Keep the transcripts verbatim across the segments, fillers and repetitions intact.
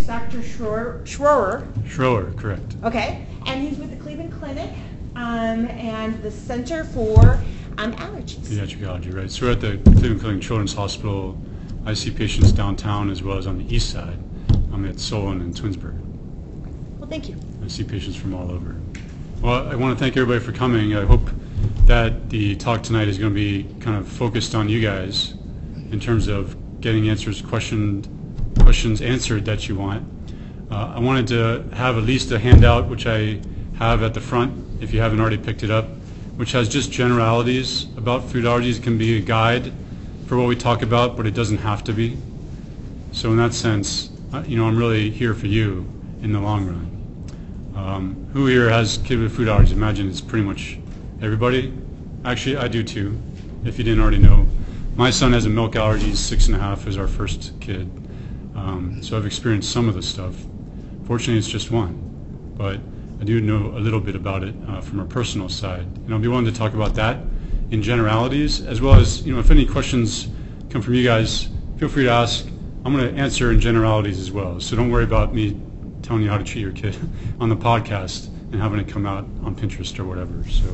is Doctor Schroer. Schroer. Schroer, correct. Okay, and he's with the Cleveland Clinic um, and the Center for um, Allergies. Pediatric allergy, right. So we're at the Cleveland Clinic Children's Hospital. I see patients downtown as well as on the east side. I'm at Solon and Twinsburg. Well, thank you. I see patients from all over. Well, I want to thank everybody for coming. I hope that the talk tonight is going to be kind of focused on you guys in terms of getting answers, questioned, questions answered that you want. Uh, I wanted to have at least a handout, which I have at the front, if you haven't already picked it up, which has just generalities about food allergies. It can be a guide for what we talk about, but it doesn't have to be. So in that sense, uh, you know, I'm really here for you in the long run. Um, who here has kid with food allergies? Imagine it's pretty much everybody. Actually, I do too, if you didn't already know. My son has a milk allergy. He's six and a half, is our first kid. Um, so I've experienced some of the stuff. Fortunately, it's just one. But I do know a little bit about it uh, from a personal side. And I'll be willing to talk about that in generalities, as well as, you know, if any questions come from you guys, feel free to ask. I'm going to answer in generalities as well. So don't worry about me telling you how to treat your kid on the podcast and having it come out on Pinterest or whatever. So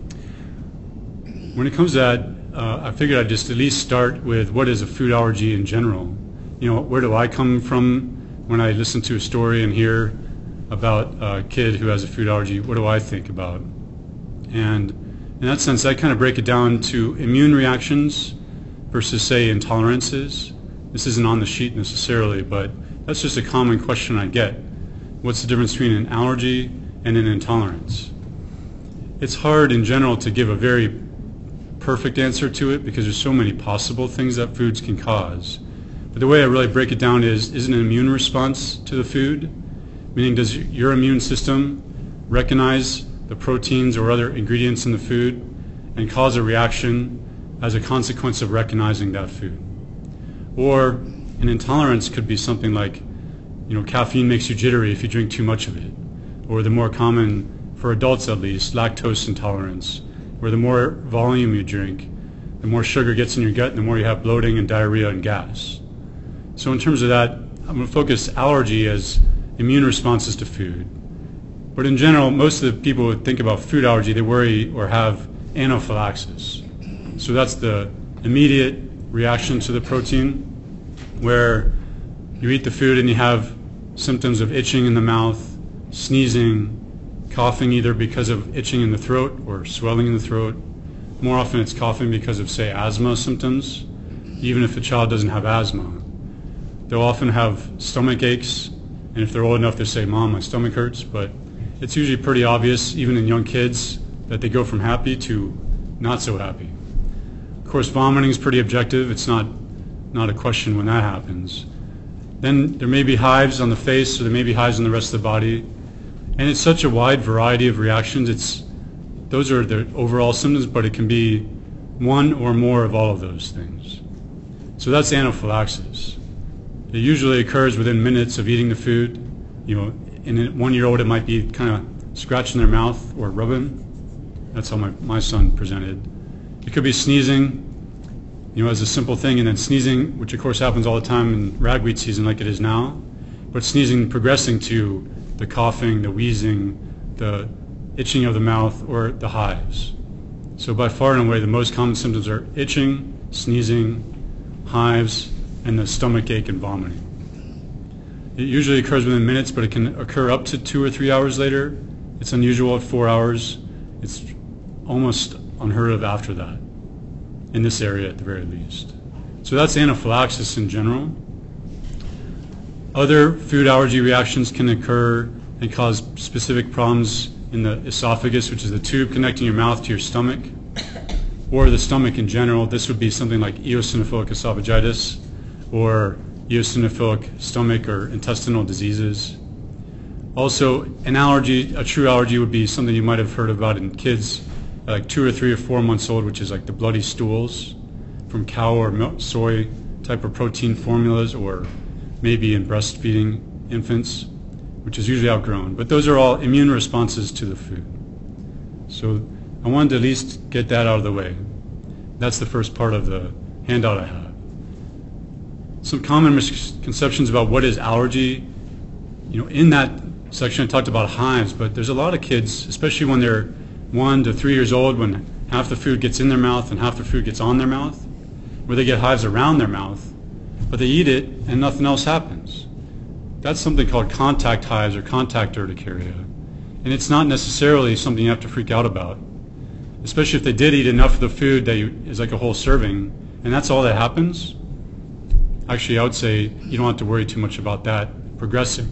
when it comes to that, uh, I figured I'd just at least start with what is a food allergy in general. You know, where do I come from when I listen to a story and hear about a kid who has a food allergy? What do I think about? And in that sense, I kind of break it down to immune reactions versus, say, intolerances. This isn't on the sheet necessarily, but that's just a common question I get. What's the difference between an allergy and an intolerance? It's hard in general to give a very perfect answer to it because there's so many possible things that foods can cause. But the way I really break it down is, is it an immune response to the food? Meaning, does your immune system recognize the proteins or other ingredients in the food and cause a reaction as a consequence of recognizing that food? Or an intolerance could be something like, you know, caffeine makes you jittery if you drink too much of it. Or the more common, for adults at least, lactose intolerance, where the more volume you drink, the more sugar gets in your gut and the more you have bloating and diarrhea and gas. So in terms of that, I'm going to focus allergy as immune responses to food. But in general, most of the people who think about food allergy, they worry or have anaphylaxis. So that's the immediate reaction to the protein, where you eat the food and you have symptoms of itching in the mouth, sneezing, coughing either because of itching in the throat or swelling in the throat. More often it's coughing because of, say, asthma symptoms, even if the child doesn't have asthma. They'll often have stomach aches, and if they're old enough, they say, "Mom, my stomach hurts," but it's usually pretty obvious, even in young kids, that they go from happy to not so happy. Of course, vomiting is pretty objective. It's not, not a question when that happens. Then there may be hives on the face, or there may be hives on the rest of the body. And it's such a wide variety of reactions. It's, those are the overall symptoms, but it can be one or more of all of those things. So that's anaphylaxis. It usually occurs within minutes of eating the food. You know, in a one-year-old, it might be kind of scratching their mouth or rubbing. That's how my, my son presented. It could be sneezing, you know, as a simple thing, and then sneezing, which of course happens all the time in ragweed season like it is now, but sneezing progressing to the coughing, the wheezing, the itching of the mouth, or the hives. So by far and away, the most common symptoms are itching, sneezing, hives, and the stomach ache and vomiting. It usually occurs within minutes, but it can occur up to two or three hours later. It's unusual at four hours. It's almost unheard of after that, in this area at the very least. So that's anaphylaxis in general. Other food allergy reactions can occur and cause specific problems in the esophagus, which is the tube connecting your mouth to your stomach, or the stomach in general. This would be something like eosinophilic esophagitis or eosinophilic stomach or intestinal diseases. Also, an allergy, a true allergy, would be something you might have heard about in kids like two or three or four months old, which is like the bloody stools from cow or milk, soy type of protein formulas, or maybe in breastfeeding infants, which is usually outgrown. But those are all immune responses to the food. So I wanted to at least get that out of the way. That's the first part of the handout I have. Some common misconceptions about what is allergy you know, in that section I talked about hives, but there's a lot of kids, especially when they're one to three years old, when half the food gets in their mouth and half the food gets on their mouth, where they get hives around their mouth, but they eat it and nothing else happens. That's something called contact hives or contact urticaria. And it's not necessarily something you have to freak out about, especially if they did eat enough of the food that you, is like a whole serving, and that's all that happens. Actually, I would say you don't have to worry too much about that progressing.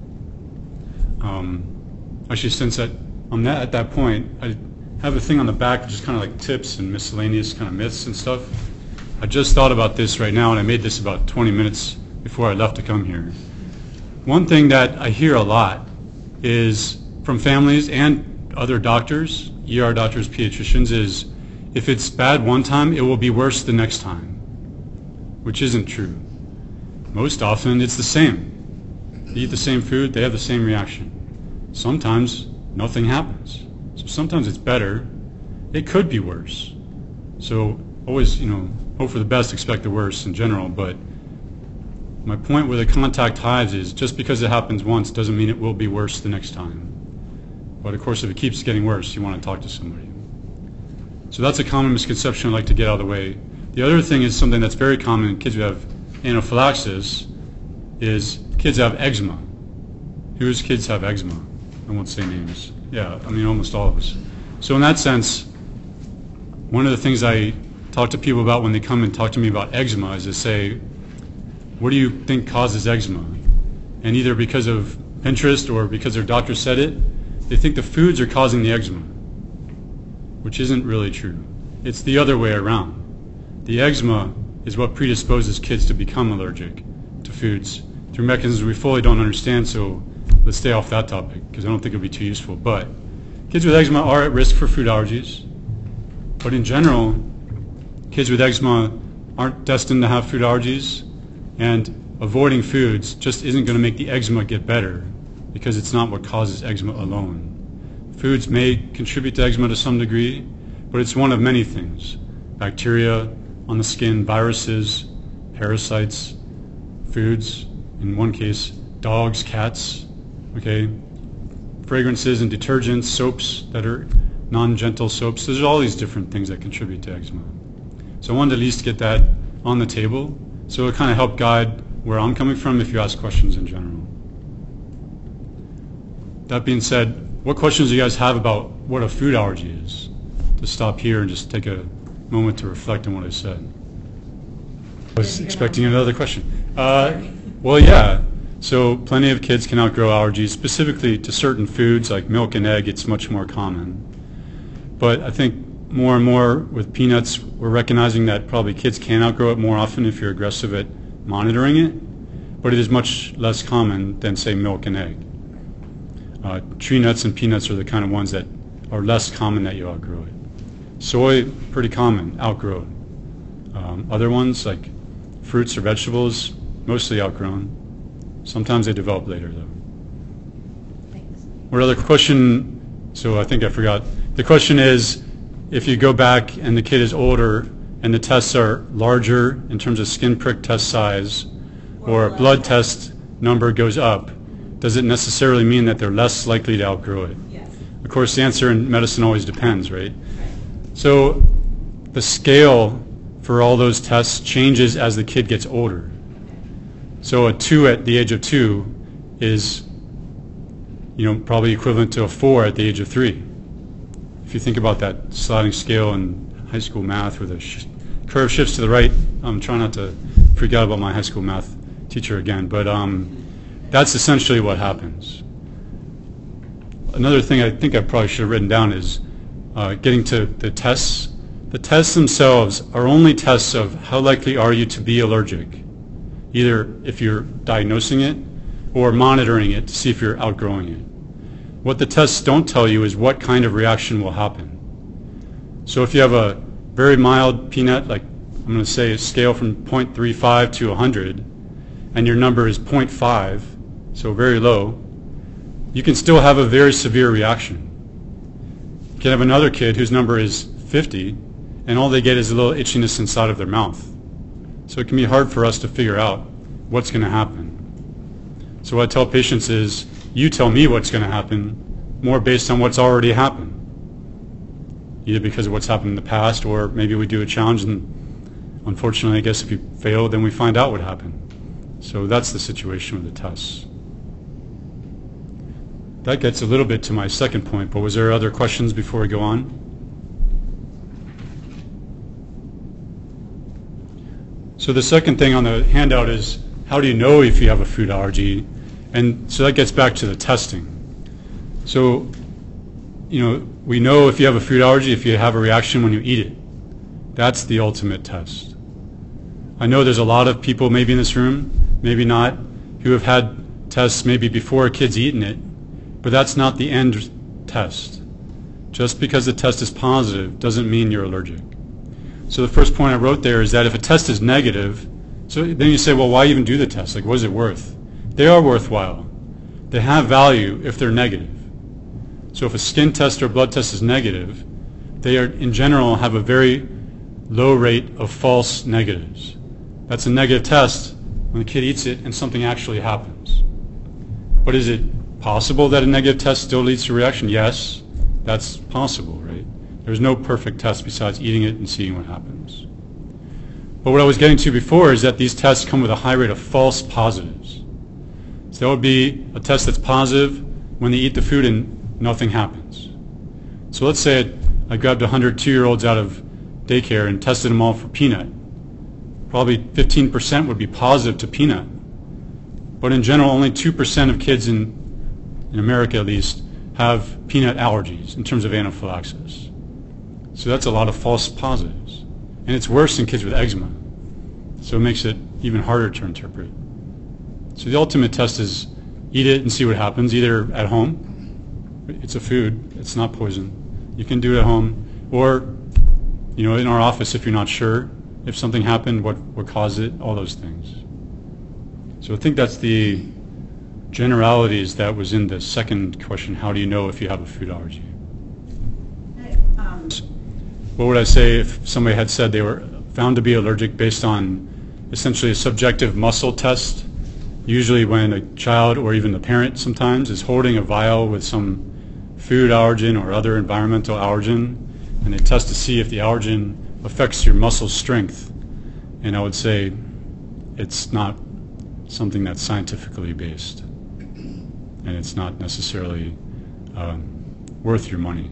Um, actually, since that, I'm that, at that point, I have a thing on the back which is kind of like tips and miscellaneous kind of myths and stuff. I just thought about this right now, and I made this about twenty minutes before I left to come here. One thing that I hear a lot is from families and other doctors, E R doctors, pediatricians, is if it's bad one time, it will be worse the next time, which isn't true. Most often, it's the same. They eat the same food, they have the same reaction. Sometimes, nothing happens. So sometimes it's better. It could be worse. So always, you know, hope for the best, expect the worst in general, but my point with the contact hives is just because it happens once doesn't mean it will be worse the next time. But of course, if it keeps getting worse, you want to talk to somebody. So that's a common misconception I'd like to get out of the way. The other thing is something that's very common in kids who have anaphylaxis is kids have eczema. Whose kids have eczema? I won't say names. Yeah, I mean almost all of us. So in that sense, one of the things I talk to people about when they come and talk to me about eczema is to say, what do you think causes eczema? And either because of Pinterest or because their doctor said it, they think the foods are causing the eczema, which isn't really true. It's the other way around. The eczema is what predisposes kids to become allergic to foods through mechanisms we fully don't understand, so let's stay off that topic because I don't think it'll be too useful. But kids with eczema are at risk for food allergies, but in general, kids with eczema aren't destined to have food allergies, and avoiding foods just isn't going to make the eczema get better because it's not what causes eczema alone. Foods may contribute to eczema to some degree, but it's one of many things. Bacteria on the skin, viruses, parasites, foods, in one case, dogs, cats, okay, fragrances and detergents, soaps that are non-gentle soaps. There's all these different things that contribute to eczema. So I wanted to at least get that on the table, so it kind of helped guide where I'm coming from if you ask questions in general. That being said, what questions do you guys have about what a food allergy is? To stop here and just take a moment to reflect on what I said. I was expecting another question. Uh, well, yeah. So plenty of kids can outgrow allergies, specifically to certain foods like milk and egg. It's much more common. But I think more and more with peanuts, we're recognizing that probably kids can outgrow it more often if you're aggressive at monitoring it, but it is much less common than, say, milk and egg. Uh, tree nuts and peanuts are the kind of ones that are less common that you outgrow it. Soy, pretty common, outgrow it. Um, other ones, like fruits or vegetables, mostly outgrown. Sometimes they develop later, though. Thanks. What other question? So I think I forgot. The question is, if you go back and the kid is older and the tests are larger in terms of skin prick test size or blood test number goes up, does it necessarily mean that they're less likely to outgrow it? Yes. Of course, the answer in medicine always depends, right? So the scale for all those tests changes as the kid gets older. So a two at the age of two is, you know, probably equivalent to a four at the age of three. If you think about that sliding scale in high school math where the sh- curve shifts to the right, I'm trying not to freak out about my high school math teacher again, but um, that's essentially what happens. Another thing I think I probably should have written down is uh, getting to the tests. The tests themselves are only tests of how likely are you to be allergic, either if you're diagnosing it or monitoring it to see if you're outgrowing it. What the tests don't tell you is what kind of reaction will happen. So if you have a very mild peanut, like I'm going to say a scale from zero point three five to one hundred, and your number is zero point five, so very low, you can still have a very severe reaction. You can have another kid whose number is fifty, and all they get is a little itchiness inside of their mouth. So it can be hard for us to figure out what's going to happen. So what I tell patients is, you tell me what's going to happen more based on what's already happened, either because of what's happened in the past, or maybe we do a challenge and unfortunately, I guess if you fail, then we find out what happened. So that's the situation with the tests. That gets a little bit to my second point, but was there other questions before we go on? So the second thing on the handout is, how do you know if you have a food allergy? And so that gets back to the testing. So, you know, we know if you have a food allergy if you have a reaction when you eat it. That's the ultimate test. I know there's a lot of people maybe in this room, maybe not, who have had tests maybe before a kid's eaten it, but that's not the end test. Just because the test is positive doesn't mean you're allergic. So the first point I wrote there is that if a test is negative, so then you say, well, why even do the test? Like, what is it worth? They are worthwhile. They have value if they're negative. So if a skin test or blood test is negative, they are, in general, have a very low rate of false negatives. That's a negative test when the kid eats it and something actually happens. But is it possible that a negative test still leads to a reaction? Yes, that's possible, right? There's no perfect test besides eating it and seeing what happens. But what I was getting to before is that these tests come with a high rate of false positives. So that would be a test that's positive when they eat the food and nothing happens. So let's say I grabbed one hundred two-year-olds out of daycare and tested them all for peanut. Probably fifteen percent would be positive to peanut. But in general, only two percent of kids in, in America at least have peanut allergies in terms of anaphylaxis. So that's a lot of false positives. And it's worse in kids with eczema. So it makes it even harder to interpret. So the ultimate test is eat it and see what happens, either at home. It's a food. It's not poison. You can do it at home. Or, you know, in our office if you're not sure if something happened, what, what caused it, all those things. So I think that's the generalities that was in the second question, how do you know if you have a food allergy? Um, What would I say if somebody had said they were found to be allergic based on essentially a subjective muscle test? Usually when a child or even the parent sometimes is holding a vial with some food allergen or other environmental allergen, and they test to see if the allergen affects your muscle strength. And I would say it's not something that's scientifically based, and it's not necessarily um, worth your money.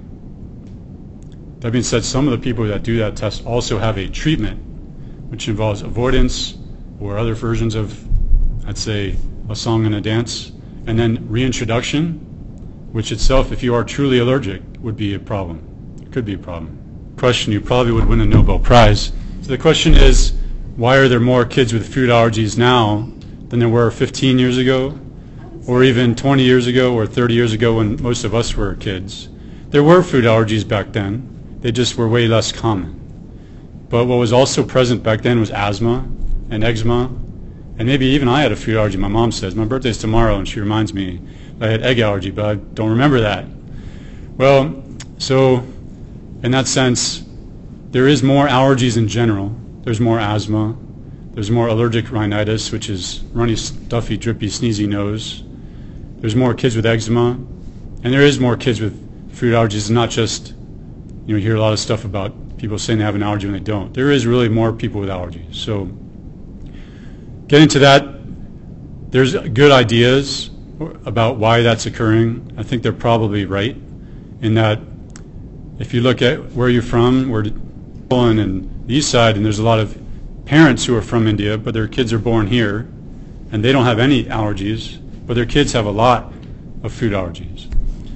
That being said, some of the people that do that test also have a treatment which involves avoidance or other versions of, I'd say, a song and a dance, and then reintroduction, which itself, if you are truly allergic, would be a problem. It could be a problem. Question, you probably would win a Nobel Prize. So the question is, why are there more kids with food allergies now than there were fifteen years ago, or even twenty years ago, or thirty years ago when most of us were kids? There were food allergies back then. They just were way less common. But what was also present back then was asthma and eczema, and maybe even I had a food allergy. My mom says, my birthday's tomorrow, and she reminds me I had egg allergy, but I don't remember that. Well, so in that sense, there is more allergies in general. There's more asthma. There's more allergic rhinitis, which is runny, stuffy, drippy, sneezy nose. There's more kids with eczema, and there is more kids with food allergies, not just, you know, you hear a lot of stuff about people saying they have an allergy when they don't. There is really more people with allergies. So getting to that, there's good ideas about why that's occurring. I think they're probably right in that if you look at where you're from, we're born in the east side, and there's a lot of parents who are from India, but their kids are born here, and they don't have any allergies, but their kids have a lot of food allergies.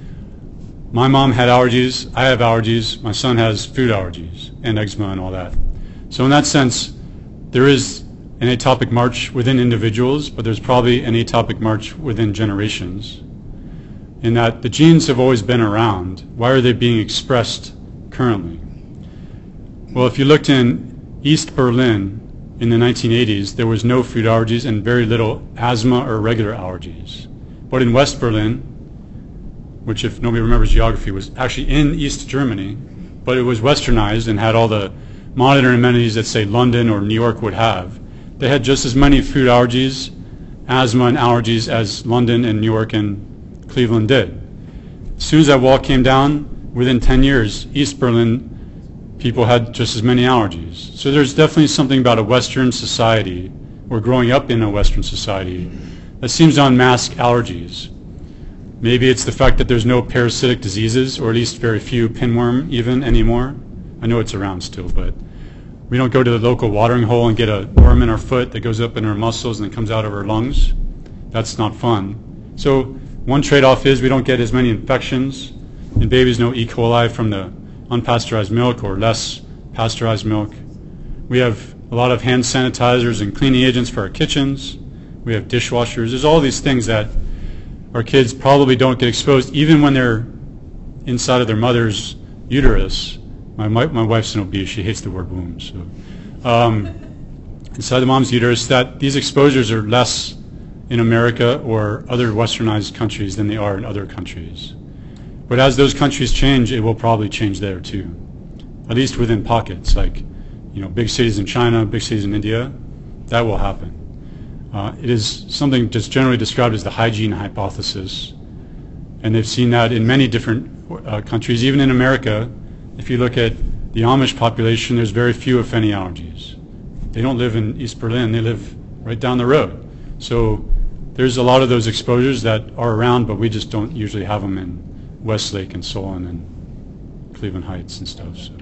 My mom had allergies, I have allergies, my son has food allergies and eczema and all that. So in that sense, there is an atopic march within individuals, but there's probably an atopic march within generations, in that the genes have always been around. Why are they being expressed currently? Well, if you looked in East Berlin in the nineteen eighties, there was no food allergies and very little asthma or regular allergies. But in West Berlin, which if nobody remembers geography, was actually in East Germany, but it was westernized and had all the modern amenities that, say, London or New York would have. They had just as many food allergies asthma and allergies as London and New York and Cleveland did. As soon as that wall came down, within ten years, East Berlin, people had just as many allergies. So there's definitely something about a Western society, or growing up in a Western society, that seems to unmask allergies. Maybe it's the fact that there's no parasitic diseases, or at least very few, pinworm even anymore. I know it's around still, but we don't go to the local watering hole and get a worm in our foot that goes up in our muscles and then comes out of our lungs. That's not fun. So one trade-off is we don't get as many infections. In babies, no E. coli from the unpasteurized milk or less pasteurized milk. We have a lot of hand sanitizers and cleaning agents for our kitchens. We have dishwashers. There's all these things that our kids probably don't get exposed even when they're inside of their mother's uterus. My, my, my wife's an obese. She hates the word womb. So, um, inside the mom's uterus, that these exposures are less in America or other westernized countries than they are in other countries. But as those countries change, it will probably change there too, at least within pockets, like you know, big cities in China, big cities in India. That will happen. Uh, it is something just generally described as the hygiene hypothesis, and they've seen that in many different uh, countries, even in America. If you look at the Amish population, there's very few, if any, allergies. They don't live in East Berlin, they live right down the road. So there's a lot of those exposures that are around, but we just don't usually have them in Westlake and so on and Cleveland Heights and stuff. So,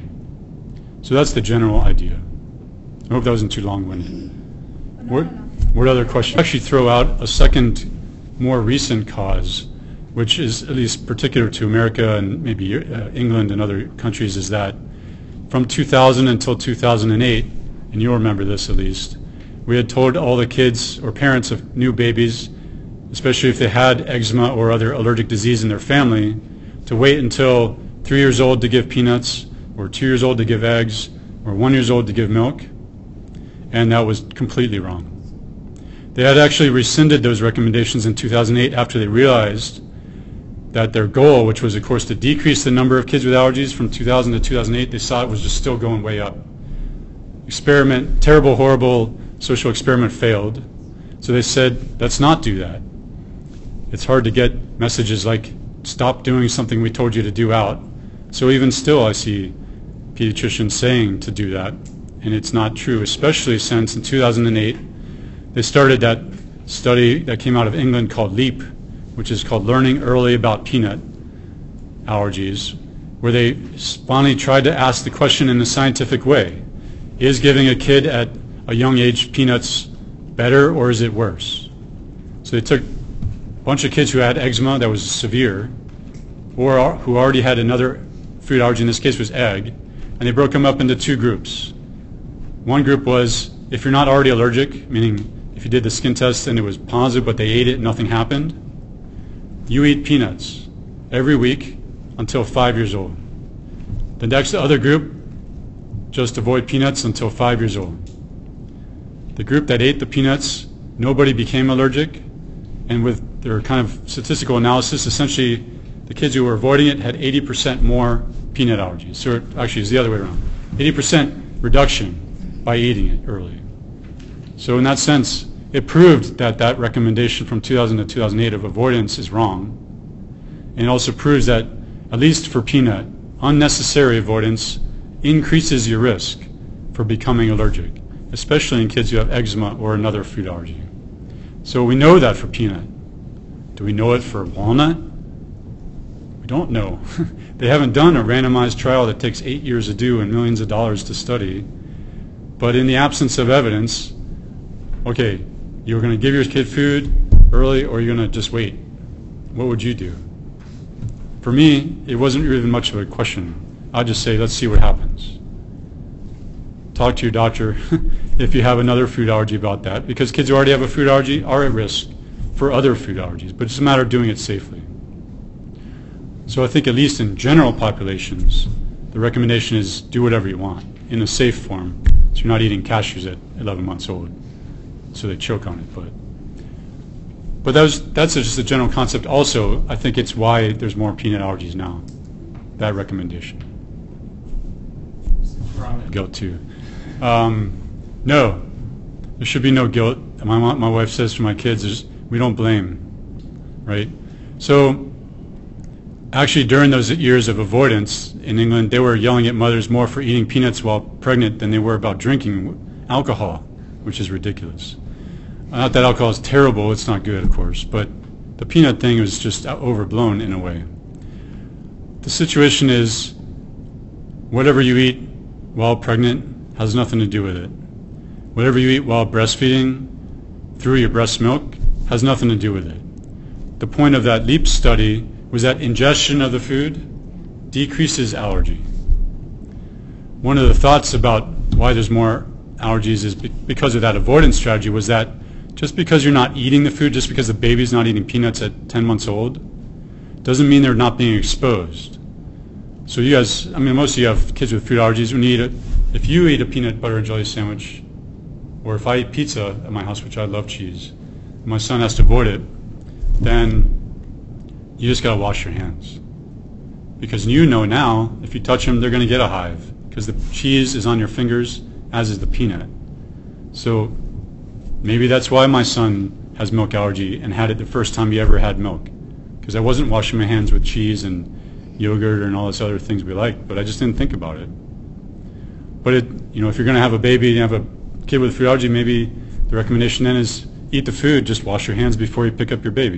so that's the general idea. I hope that wasn't too long-winded. What, what other questions? Actually throw out a second, more recent cause, which is at least particular to America and maybe uh, England and other countries, is that from two thousand until two thousand eight, and you'll remember this at least, we had told all the kids or parents of new babies, especially if they had eczema or other allergic disease in their family, to wait until three years old to give peanuts, or two years old to give eggs, or one years old to give milk, and that was completely wrong. They had actually rescinded those recommendations in two thousand eight after they realized that their goal, which was of course to decrease the number of kids with allergies from two thousand to two thousand eight, they saw it was just still going way up. Experiment, terrible, horrible social experiment failed. So they said, let's not do that. It's hard to get messages like, stop doing something we told you to do out. So even still I see pediatricians saying to do that, and it's not true, especially since in two thousand eight they started that study that came out of England called LEAP, which is called Learning Early About Peanut Allergies, where they finally tried to ask the question in a scientific way. Is giving a kid at a young age peanuts better or is it worse? So they took a bunch of kids who had eczema that was severe, or who already had another food allergy, in this case was egg, and they broke them up into two groups. One group was, if you're not already allergic, meaning if you did the skin test and it was positive but they ate it and nothing happened, you eat peanuts every week until five years old. The next other group, just avoid peanuts until five years old. The group that ate the peanuts, nobody became allergic, and with their kind of statistical analysis, essentially the kids who were avoiding it had eighty percent more peanut allergies. So it actually it's the other way around. eighty percent reduction by eating it early. So in that sense, it proved that that recommendation from two thousand to two thousand eight of avoidance is wrong. And it also proves that, at least for peanut, unnecessary avoidance increases your risk for becoming allergic, especially in kids who have eczema or another food allergy. So we know that for peanut. Do we know it for walnut? We don't know. They haven't done a randomized trial that takes eight years to do and millions of dollars to study. But in the absence of evidence, okay, you're going to give your kid food early or you're going to just wait. What would you do? For me, it wasn't even much of a question. I'd just say, let's see what happens. Talk to your doctor if you have another food allergy about that, because kids who already have a food allergy are at risk for other food allergies, but it's a matter of doing it safely. So I think at least in general populations, the recommendation is do whatever you want in a safe form, so you're not eating cashews at eleven months old, so they choke on it. But but that was, that's just a general concept. Also, I think it's why there's more peanut allergies now, that recommendation. Go to. Um, no, there should be no guilt. My mom, my wife says to my kids, is we don't blame, right? So actually during those years of avoidance in England, they were yelling at mothers more for eating peanuts while pregnant than they were about drinking alcohol, which is ridiculous. Not that alcohol is terrible, it's not good, of course, but the peanut thing was just overblown in a way. The situation is whatever you eat while pregnant has nothing to do with it. Whatever you eat while breastfeeding through your breast milk has nothing to do with it. The point of that LEAP study was that ingestion of the food decreases allergy. One of the thoughts about why there's more allergies is because of that avoidance strategy was that just because you're not eating the food, just because the baby's not eating peanuts at ten months old, doesn't mean they're not being exposed. So you guys, I mean, most of you have kids with food allergies. When you eat it, if you eat a peanut butter and jelly sandwich, or if I eat pizza at my house, which I love cheese, and my son has to avoid it, then you just gotta wash your hands. Because you know now, if you touch them, they're gonna get a hive, because the cheese is on your fingers, as is the peanut. So maybe that's why my son has milk allergy and had it the first time he ever had milk, because I wasn't washing my hands with cheese and yogurt and all those other things we like, but I just didn't think about it. But it, you know, if you're going to have a baby and you have a kid with food allergy, maybe the recommendation then is eat the food, just wash your hands before you pick up your baby,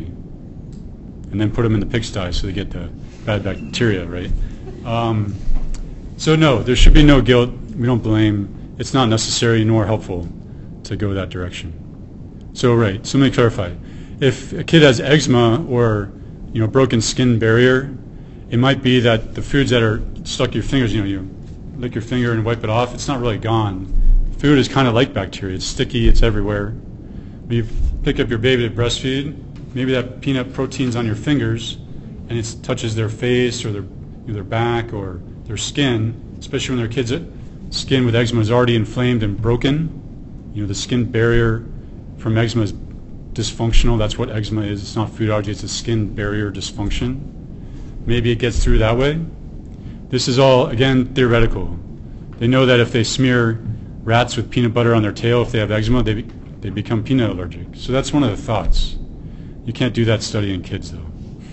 and then put them in the pigsty so they get the bad bacteria, right? Um, so no, there should be no guilt. We don't blame. It's not necessary nor helpful to go that direction. So right, so let me clarify. If a kid has eczema or, you know, broken skin barrier, it might be that the foods that are stuck to your fingers, you know, you lick your finger and wipe it off, it's not really gone. Food is kind of like bacteria. It's sticky, it's everywhere. When you pick up your baby to breastfeed, maybe that peanut protein's on your fingers and it touches their face or their, you know, their back or their skin, especially when their kids' skin with eczema is already inflamed and broken. You know, the skin barrier from eczema is dysfunctional. That's what eczema is. It's not food allergy, it's a skin barrier dysfunction. Maybe it gets through that way. This is all, again, theoretical. They know that if they smear rats with peanut butter on their tail, if they have eczema, they, be, they become peanut allergic. So that's one of the thoughts. You can't do that study in kids, though.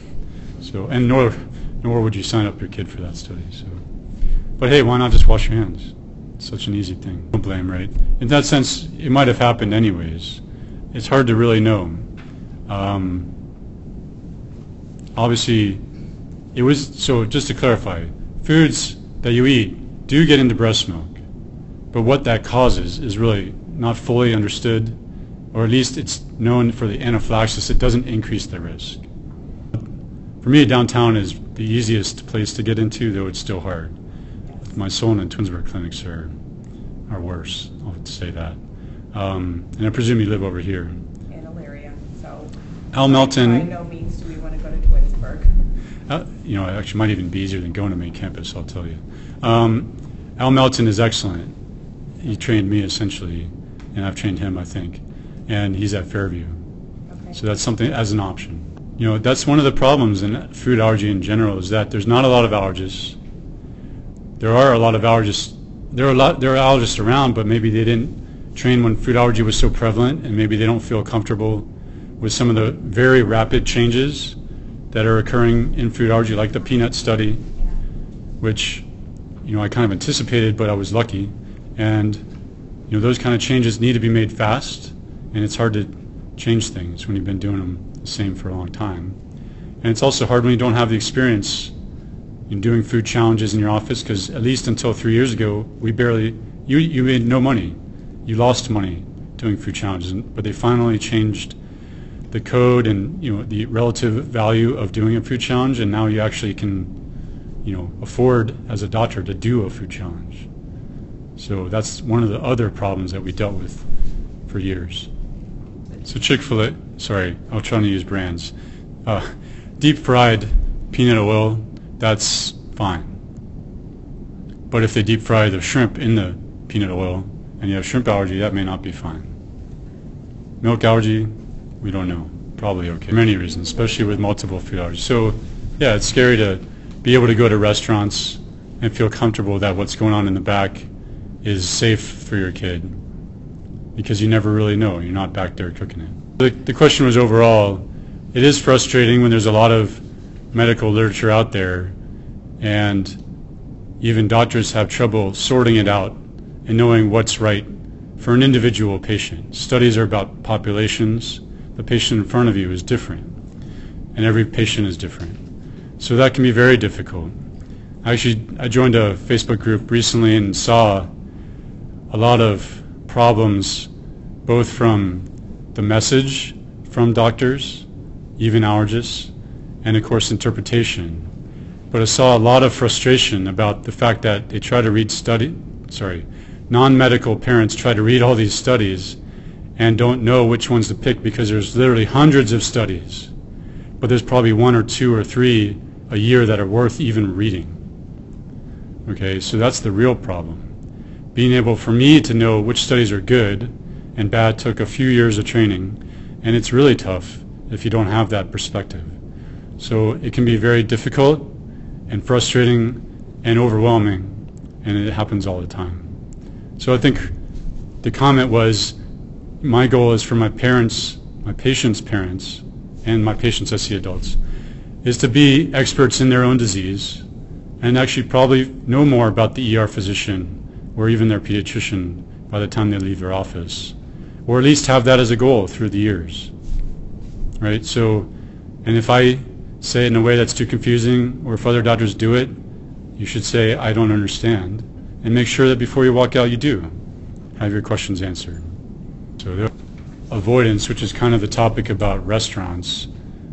So, and nor, nor would you sign up your kid for that study. So, but hey, why not just wash your hands? It's such an easy thing. Don't blame, right? In that sense, it might have happened anyways. It's hard to really know. Um, obviously, it was, so just to clarify, foods that you eat do get into breast milk, but what that causes is really not fully understood, or at least it's known for the anaphylaxis. It doesn't increase the risk. For me, downtown is the easiest place to get into, though it's still hard. My Solon and Twinsburg clinics are, are worse, I'll say that. Um, and I presume you live over here. In Elyria, so Al Melton. by no means do we want to go to Twinsburg. Uh, you know, it actually might even be easier than going to main campus, I'll tell you. Um, Al Melton is excellent. He trained me essentially, and I've trained him, I think. And he's at Fairview. Okay. So that's something as an option. You know, that's one of the problems in food allergy in general is that there's not a lot of allergists. There are a lot of allergists. There are a lot. There are allergists around, but maybe they didn't train when food allergy was so prevalent, and maybe they don't feel comfortable with some of the very rapid changes that are occurring in food allergy, like the peanut study, which, you know, I kind of anticipated, but I was lucky. And, you know, those kind of changes need to be made fast, and it's hard to change things when you've been doing them the same for a long time. And it's also hard when you don't have the experience in doing food challenges in your office, because at least until three years ago, we barely, you, you made no money. You lost money doing food challenges, but they finally changed the code and, you know, the relative value of doing a food challenge, and now you actually can, you know, afford as a doctor to do a food challenge. So that's one of the other problems that we dealt with for years. So Chick-fil-A, sorry, I was trying to use brands. Uh, deep fried peanut oil, that's fine. But if they deep fry the shrimp in the peanut oil and you have shrimp allergy, that may not be fine. Milk allergy, we don't know. Probably okay. For many reasons, especially with multiple food allergies. So yeah, it's scary to be able to go to restaurants and feel comfortable that what's going on in the back is safe for your kid. because you never really know. You're not back there cooking it. The, the question was overall, it is frustrating when there's a lot of medical literature out there and even doctors have trouble sorting it out and knowing what's right for an individual patient. Studies are about populations. The patient in front of you is different, and every patient is different. So that can be very difficult. Actually, I joined a Facebook group recently and saw a lot of problems, both from the message from doctors, even allergists, and of course interpretation. But I saw a lot of frustration about the fact that they try to read study, sorry, non-medical parents try to read all these studies and don't know which ones to pick because there's literally hundreds of studies, but there's probably one or two or three a year that are worth even reading. Okay, so that's the real problem. Being able for me to know which studies are good and bad took a few years of training, and it's really tough if you don't have that perspective. So it can be very difficult and frustrating and overwhelming, and it happens all the time. So I think the comment was, my goal is for my parents, my patients' parents, and my patients I see adults, is to be experts in their own disease and actually probably know more about the E R physician or even their pediatrician by the time they leave their office, or at least have that as a goal through the years, right? So, and if I say it in a way that's too confusing, or if other doctors do it, you should say, I don't understand, and make sure that before you walk out you do have your questions answered. So the avoidance, which is kind of the topic about restaurants,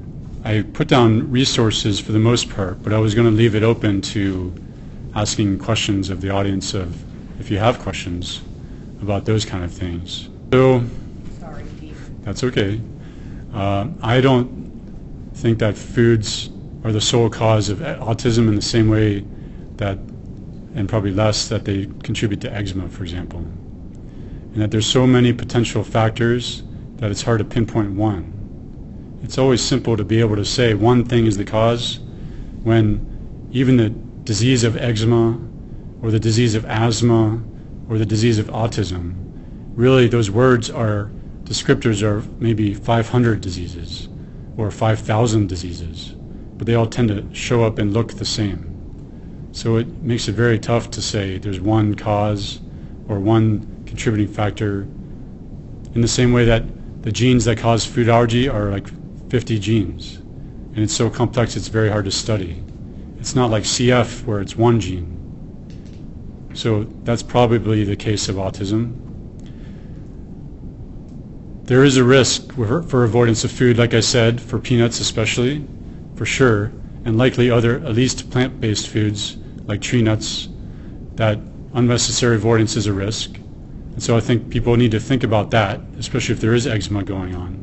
I put down resources for the most part, but I was going to leave it open to asking questions of the audience of, if you have questions about those kind of things. So, Sorry, Pete. that's okay. Uh, I don't think that foods are the sole cause of autism in the same way that, and probably less, that they contribute to eczema, for example. And that there's so many potential factors that it's hard to pinpoint one. It's always simple to be able to say one thing is the cause when even the disease of eczema or the disease of asthma or the disease of autism, really those words are descriptors of maybe five hundred diseases or five thousand diseases, but they all tend to show up and look the same. So it makes it very tough to say there's one cause or one contributing factor, in the same way that the genes that cause food allergy are like fifty genes, and it's so complex it's very hard to study. It's not like C F where it's one gene. So that's probably the case of autism. There is a risk for, for avoidance of food, like I said, for peanuts especially, for sure, and likely other, at least plant-based foods like tree nuts, that unnecessary avoidance is a risk. And so I think people need to think about that, especially if there is eczema going on.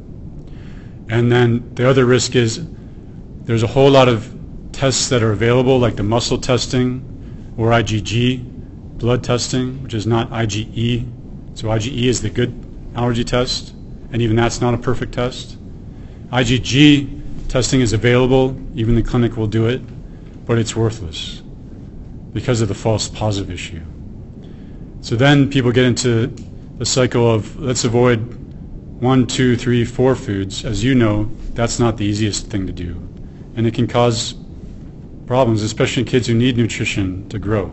And then the other risk is there's a whole lot of tests that are available, like the muscle testing or I g G, blood testing, which is not I g E. So I g E is the good allergy test, and even that's not a perfect test. I g G testing is available, even the clinic will do it, but it's worthless because of the false positive issue. So then people get into the cycle of let's avoid one, two, three, four foods. As you know, that's not the easiest thing to do, and it can cause problems, especially in kids who need nutrition to grow.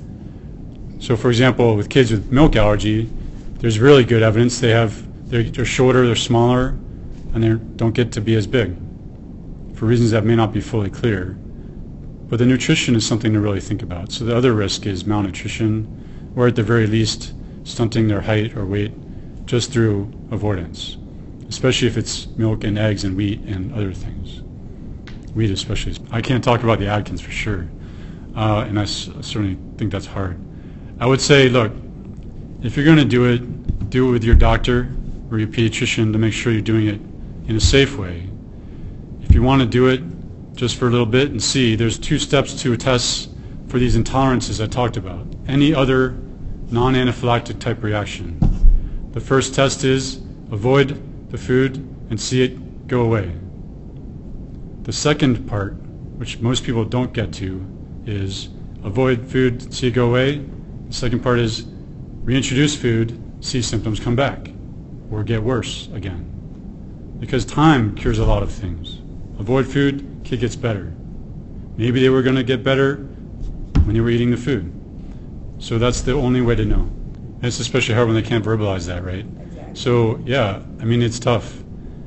So for example, with kids with milk allergy, there's really good evidence. They have, they're, they're shorter, they're smaller, and they don't get to be as big for reasons that may not be fully clear. But the nutrition is something to really think about. So the other risk is malnutrition, or at the very least, stunting their height or weight just through avoidance, especially if it's milk and eggs and wheat and other things. Wheat especially. I can't talk about the Atkins for sure, uh, and I s- certainly think that's hard. I would say, look, if you're going to do it, do it with your doctor or your pediatrician to make sure you're doing it in a safe way. If you want to do it just for a little bit and see, there's two steps to a test for these intolerances I talked about. Any other non-anaphylactic type reaction. The first test is avoid the food and see it go away. The second part, which most people don't get to, is avoid food, see it go away. The second part is reintroduce food see symptoms come back or get worse again. Because time cures a lot of things. Avoid food, kid gets better. Maybe they were going to get better when you were eating the food. So that's the only way to know. And it's especially hard when they can't verbalize that, right? Exactly. So yeah, I mean, it's tough.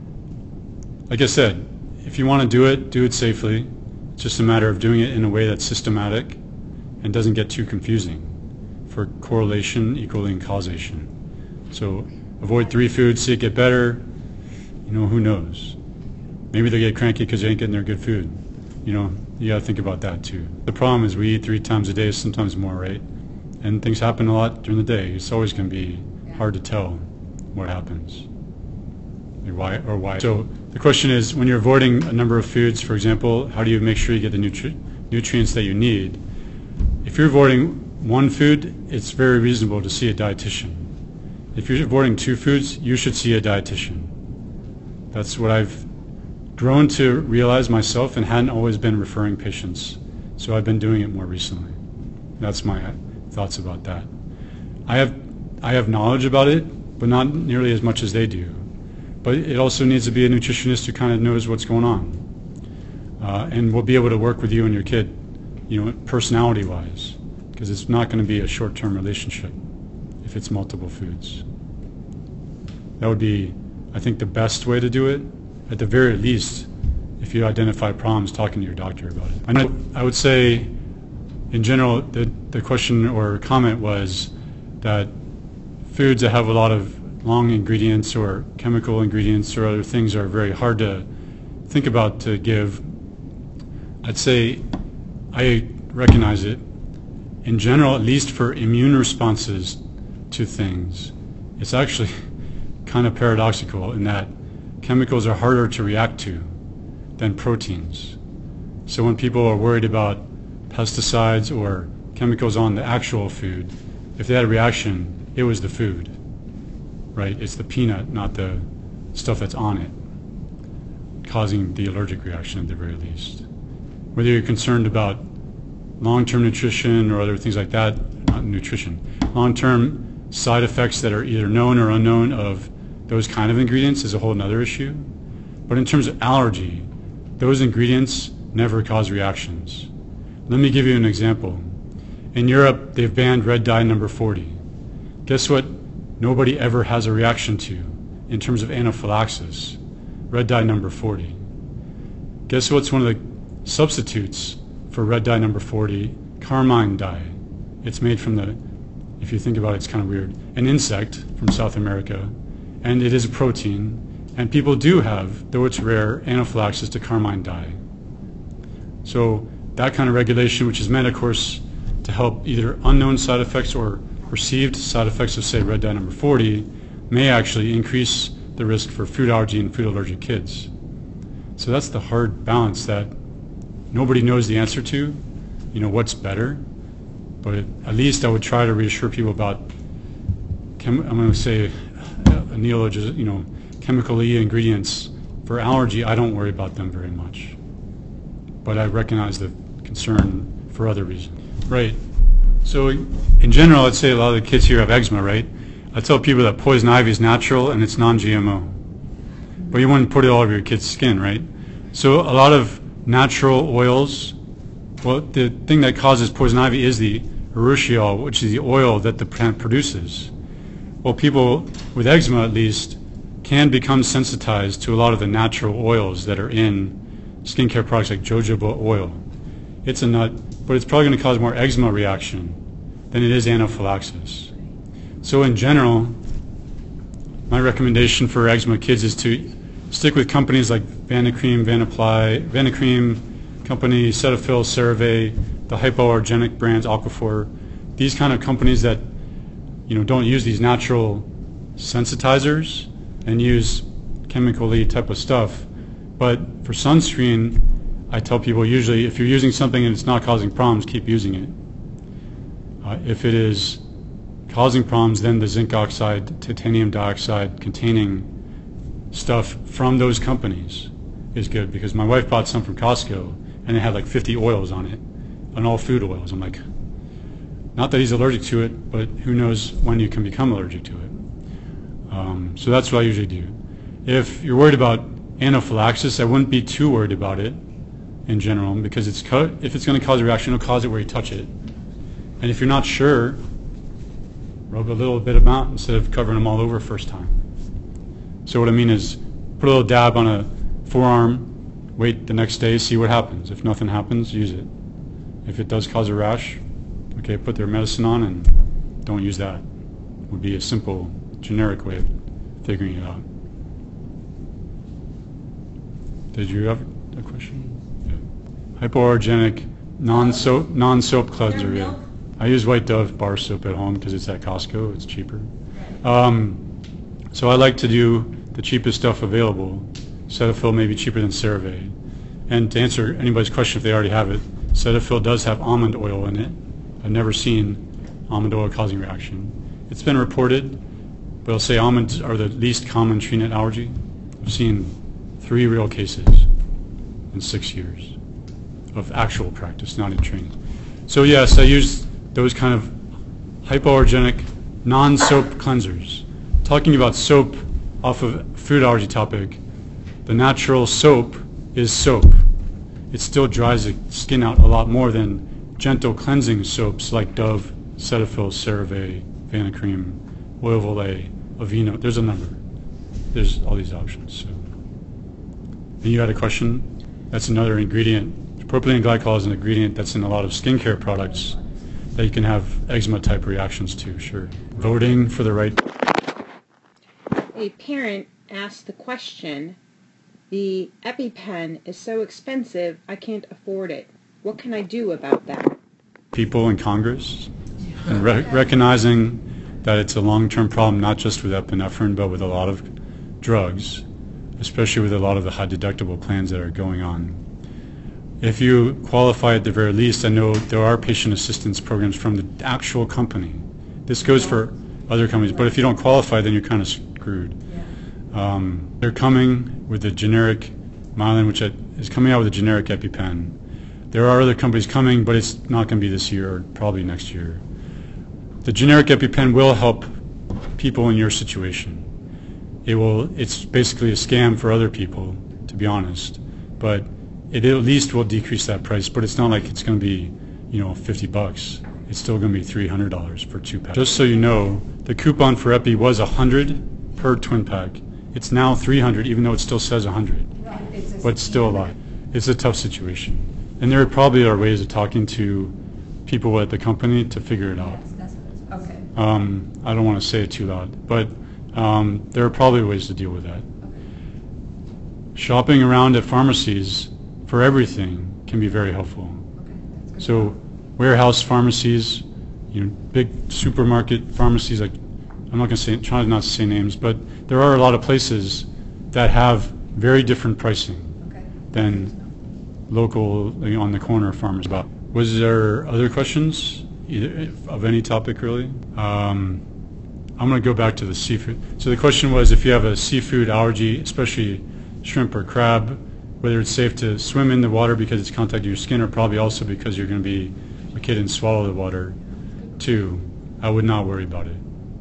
Like I said, if you want to do it, do it safely. It's just a matter of doing it in a way that's systematic and doesn't get too confusing for correlation equaling causation. So avoid three foods, see it get better. You know, who knows? Maybe they get cranky because they ain't getting their good food. You know, you got to think about that too. The problem is we eat three times a day, sometimes more, right? And things happen a lot during the day. It's always going to be hard to tell what happens. Or why, or why. So the question is, when you're avoiding a number of foods, for example, how do you make sure you get the nutri- nutrients that you need? If you're avoiding one food, it's very reasonable to see a dietitian. If you're avoiding two foods, you should see a dietitian. That's what I've grown to realize myself and hadn't always been referring patients. So I've been doing it more recently. That's my thoughts about that. I have I have knowledge about it, but not nearly as much as they do. But it also needs to be a nutritionist who kind of knows what's going on, uh, and will be able to work with you and your kid, you know, personality-wise, because it's not going to be a short-term relationship if it's multiple foods. That would be, I think, the best way to do it. At the very least, if you identify problems, talking to your doctor about it. I know, I would say, in general, the the question or comment was that foods that have a lot of long ingredients or chemical ingredients or other things are very hard to think about to give. I'd say I recognize it. In general, at least for immune responses to things, it's actually kind of paradoxical in that chemicals are harder to react to than proteins. So when people are worried about pesticides or chemicals on the actual food, if they had a reaction, it was the food, right? It's the peanut, not the stuff that's on it, causing the allergic reaction at the very least. Whether you're concerned about long-term nutrition or other things like that, not nutrition, long-term side effects that are either known or unknown of those kind of ingredients is a whole other issue. But in terms of allergy, those ingredients never cause reactions. Let me give you an example. In Europe, they've banned red dye number forty. Guess what nobody ever has a reaction to in terms of anaphylaxis? Red dye number forty. Guess what's one of the substitutes for red dye number forty? Carmine dye. It's made from the, if you think about it, it's kind of weird, an insect from South America, and it is a protein, and people do have, though it's rare, anaphylaxis to carmine dye. So that kind of regulation, which is meant, of course, to help either unknown side effects or perceived side effects of, say, red dye number forty, may actually increase the risk for food allergy and food allergic kids. So that's the hard balance that nobody knows the answer to, you know, what's better. But at least I would try to reassure people about, chem- I'm going to say, a neologism, you know, chemically ingredients. For allergy, I don't worry about them very much. But I recognize the concern for other reasons. Right. So in general, I'd say a lot of the kids here have eczema, right? I tell people that poison ivy is natural and it's non-G M O. But you wouldn't put it all over your kid's skin, right? So a lot of natural oils, well, the thing that causes poison ivy is the urushiol, which is the oil that the plant produces. Well, people with eczema, at least, can become sensitized to a lot of the natural oils that are in skincare products like jojoba oil. It's a nut, but it's probably going to cause more eczema reaction than it is anaphylaxis. So in general, my recommendation for eczema kids is to stick with companies like Vanicream, Vanapply, Vanicream company, Cetaphil, CeraVe, the hypoallergenic brands, Aquaphor, these kind of companies that, you know, don't use these natural sensitizers and use chemically type of stuff. But for sunscreen, I tell people usually if you're using something and it's not causing problems, keep using it. Uh, if it is causing problems, then the zinc oxide, titanium dioxide containing stuff from those companies is good, because my wife bought some from Costco and it had like fifty oils on it, and all food oils. I'm like, not that he's allergic to it, but who knows when you can become allergic to it. Um, so that's what I usually do. If you're worried about anaphylaxis, I wouldn't be too worried about it in general, because it's co- if it's going to cause a reaction, it'll cause it where you touch it. And if you're not sure, rub a little bit amount instead of covering them all over first time. So what I mean is, put a little dab on a forearm, wait the next day, see what happens. If nothing happens, use it. If it does cause a rash, okay, put their medicine on and don't use that. Would be a simple, generic way of figuring it out. Did you have a question? Yeah. Hypoallergenic, non-soap, non-soap cleanser. Yeah. I use White Dove bar soap at home because it's at Costco. It's cheaper. Um, so I like to do the cheapest stuff available. Cetaphil may be cheaper than CeraVe. And to answer anybody's question if they already have it, Cetaphil does have almond oil in it. I've never seen almond oil causing reaction. It's been reported, but I'll say almonds are the least common tree nut allergy. I've seen three real cases in six years of actual practice, not in training. So yes, I use those kind of hypoallergenic, non-soap cleansers. Talking about soap off of food allergy topic, the natural soap is soap. It still dries the skin out a lot more than gentle cleansing soaps like Dove, Cetaphil, CeraVe, Vanicream, Oil of Olay, Aveeno. There's a number. There's all these options. So. And you had a question? That's another ingredient. Propylene glycol is an ingredient that's in a lot of skincare products that you can have eczema-type reactions to, sure. Voting for the right... A parent asked the question, the EpiPen is so expensive, I can't afford it. What can I do about that? People in Congress, and re- recognizing that it's a long-term problem, not just with epinephrine, but with a lot of drugs, especially with a lot of the high-deductible plans that are going on. If you qualify at the very least, I know there are patient assistance programs from the actual company. This goes for other companies, but if you don't qualify, then you're kind of screwed. Um, they're coming with the generic Mylan, which is coming out with a generic EpiPen. There are other companies coming, but it's not going to be this year or probably next year. The generic EpiPen will help people in your situation. It will. It's basically a scam for other people, to be honest, but it at least will decrease that price. But it's not like it's going to be, you know, fifty bucks. It's still going to be three hundred dollars for two packs. Just so you know, the coupon for Epi was one hundred per twin pack. It's now three hundred, even though it still says one hundred. Right. It's But it's still a lot. It's a tough situation. And there probably are ways of talking to people at the company to figure it out. Okay. Um, I don't want to say it too loud, but um, there are probably ways to deal with that. Okay. Shopping around at pharmacies for everything can be very helpful. Okay. That's good. So warehouse pharmacies, you know, big supermarket pharmacies, like, I'm not going to say, try not to say names, but there are a lot of places that have very different pricing Okay. than local, you know, on the corner farmers. About. Was there other questions either, of any topic really? Um, I'm going to go back to the seafood. So the question was, if you have a seafood allergy, especially shrimp or crab, whether it's safe to swim in the water because it's contacting your skin, or probably also because you're going to be a kid and swallow the water too. I would not worry about it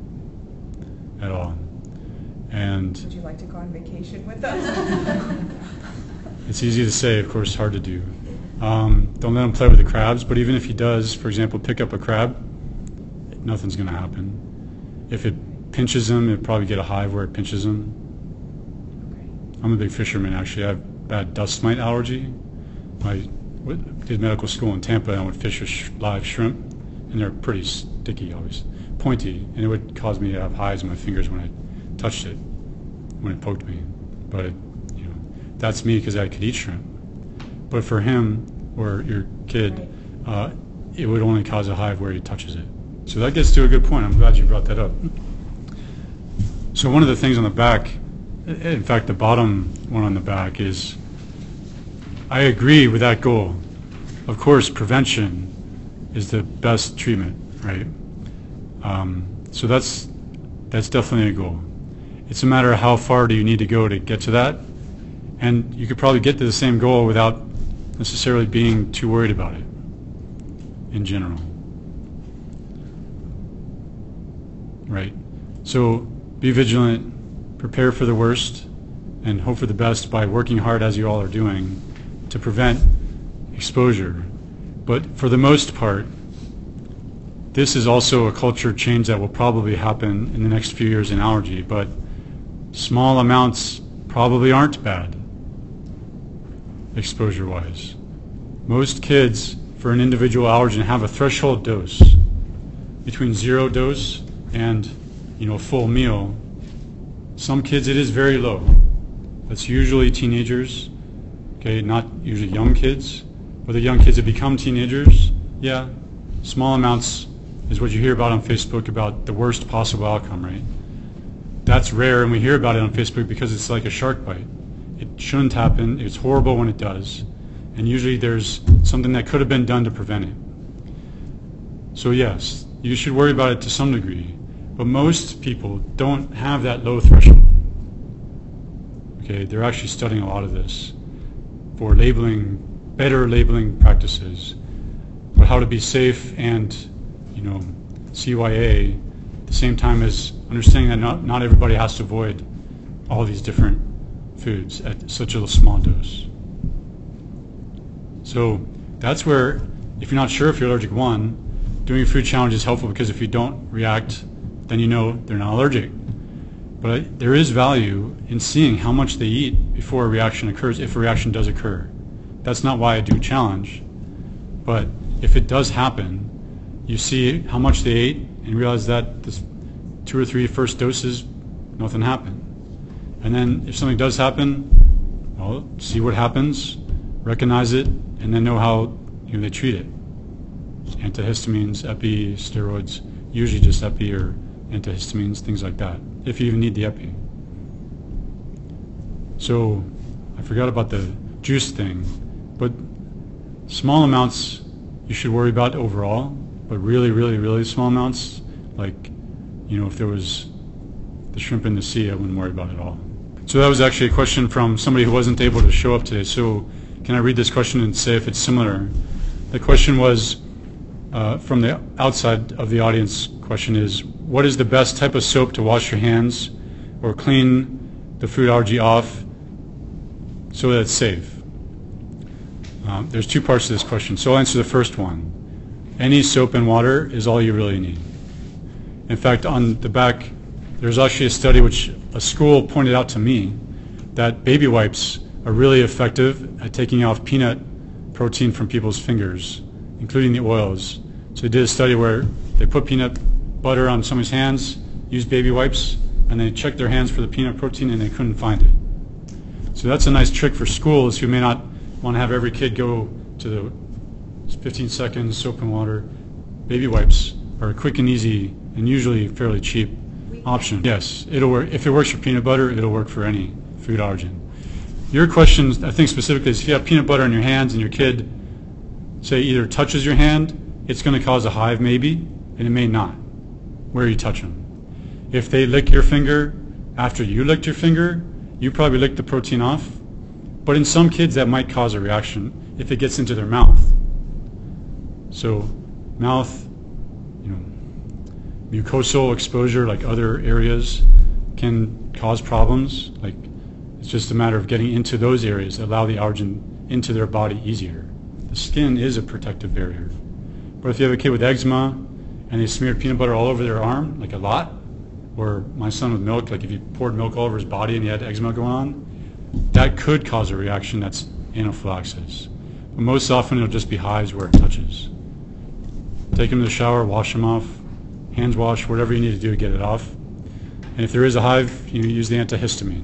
at all. And Would you like to go on vacation with us? it's easy to say, of course, hard to do. Um, don't let him play with the crabs, but even if he does, for example, pick up a crab, nothing's going to happen. If it pinches him, it'll probably get a hive where it pinches him. Okay. I'm a big fisherman, actually. I have bad dust mite allergy. I did medical school in Tampa, and I would fish a sh- live shrimp, and they're pretty sticky, always pointy, and it would cause me to have hives in my fingers when I touched it, when it poked me. But it, you know, that's me because I could eat shrimp. But for him or your kid, uh, it would only cause a hive where he touches it. So that gets to a good point. I'm glad you brought that up. So one of the things on the back, in fact, the bottom one on the back is, I agree with that goal. Of course, prevention is the best treatment, right? Um, so that's that's definitely a goal. It's a matter of how far do you need to go to get to that, and you could probably get to the same goal without necessarily being too worried about it in general, right? So be vigilant, prepare for the worst, and hope for the best by working hard, as you all are doing, to prevent exposure. But for the most part, this is also a culture change that will probably happen in the next few years in allergy, but small amounts probably aren't bad, exposure-wise. Most kids, for an individual allergen, have a threshold dose between zero dose and, you know, a full meal. Some kids, it is very low. That's usually teenagers, okay, not usually young kids. Or the young kids that become teenagers, yeah, small amounts is what you hear about on Facebook about the worst possible outcome, right? That's rare, and we hear about it on Facebook because it's like a shark bite. It shouldn't happen. It's horrible when it does. And usually there's something that could have been done to prevent it. So yes, you should worry about it to some degree. But most people don't have that low threshold. Okay, they're actually studying a lot of this for labeling, better labeling practices, but how to be safe and, you know, C Y A at the same time as understanding that not, not everybody has to avoid all these different foods at such a small dose. So that's where, if you're not sure if you're allergic, one, doing a food challenge is helpful because if you don't react, then you know they're not allergic. But there is value in seeing how much they eat before a reaction occurs, if a reaction does occur. That's not why I do challenge. But if it does happen, you see how much they ate and realize that this two or three first doses, nothing happened. And then if something does happen, well, see what happens, recognize it, and then know how, you know, they treat it. Antihistamines, epi, steroids, usually just epi or antihistamines, things like that, if you even need the epi. So I forgot about the juice thing, but small amounts you should worry about overall, but really, really, really small amounts, like, you know, if there was the shrimp in the sea, I wouldn't worry about it at all. So that was actually a question from somebody who wasn't able to show up today. So can I read this question and say if it's similar? The question was, uh, from the outside of the audience, question is, what is the best type of soap to wash your hands or clean the food allergy off so that it's safe? Um, there's two parts to this question, so I'll answer the first one. Any soap and water is all you really need. In fact, on the back, there's actually a study which a school pointed out to me that baby wipes are really effective at taking off peanut protein from people's fingers, including the oils. So they did a study where they put peanut butter on somebody's hands, used baby wipes, and they checked their hands for the peanut protein and they couldn't find it. So that's a nice trick for schools who may not want to have every kid go to the fifteen seconds soap and water. Baby wipes are a quick and easy and usually fairly cheap option. Yes, it'll work. If it works for peanut butter, it'll work for any food allergen. Your question, I think specifically, is if you have peanut butter in your hands and your kid, say, either touches your hand, it's going to cause a hive maybe, and it may not, where you touch them. If they lick your finger after you licked your finger, you probably licked the protein off. But in some kids, that might cause a reaction if it gets into their mouth. So mouth, you know, mucosal exposure, like other areas, can cause problems. Like, it's just a matter of getting into those areas that allow the allergen into their body easier. The skin is a protective barrier. But if you have a kid with eczema and they smeared peanut butter all over their arm, like a lot, or my son with milk, like if you poured milk all over his body and he had eczema going on, that could cause a reaction that's anaphylaxis. But most often it'll just be hives where it touches. Take him to the shower, wash him off, hands wash, whatever you need to do to get it off. And if there is a hive, you use the antihistamine.